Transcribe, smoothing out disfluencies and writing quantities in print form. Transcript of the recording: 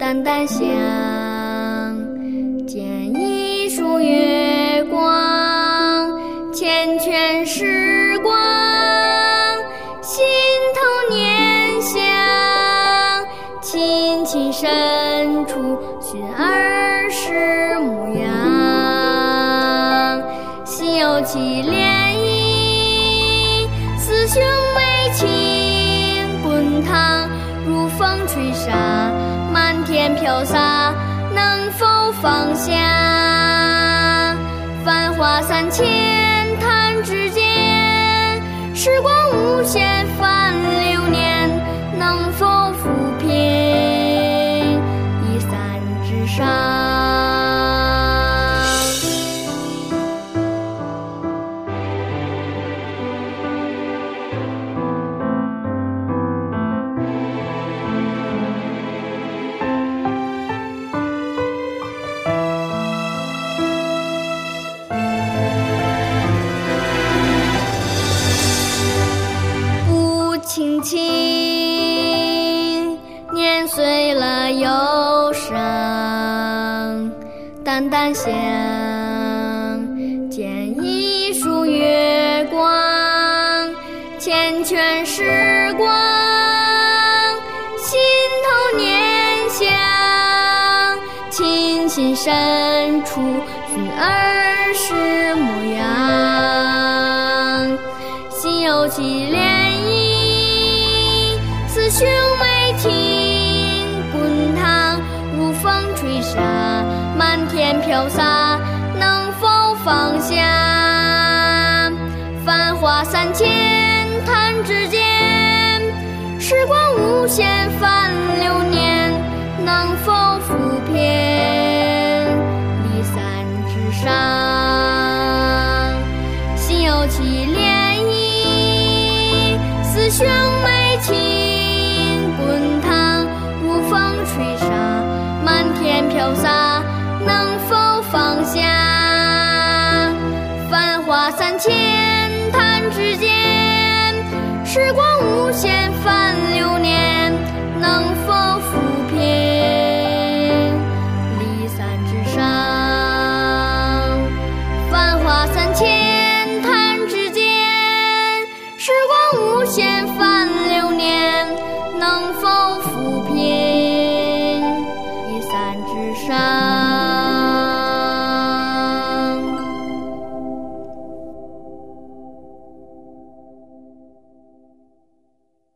淡淡香，见一束月光，缱绻时光，心头念想，轻轻深处寻儿时模样，心有戚涟漪，思兄妹情滚烫，如风吹沙，满天飘洒，能否放下？繁华三千弹指间，时光无限泛流年，能否抚平一伞之上？轻轻碾碎了忧伤，淡淡香，见一束月光，缱绻时光，心头念想，轻轻深处寻儿时模样，心有戚涟漪，兄妹情滚烫，如风吹沙，满天飘洒，能否放下？繁华三千弹指间，时光无限泛流年，能否抚平离散之伤？心有戚涟漪，思兄妹情滚烫，如风吹沙，满天飘洒，能否放下？繁华三千弹指间，时光无限泛流年，能否抚平离散之伤？繁华三千弹指间，时光无限泛流年，能否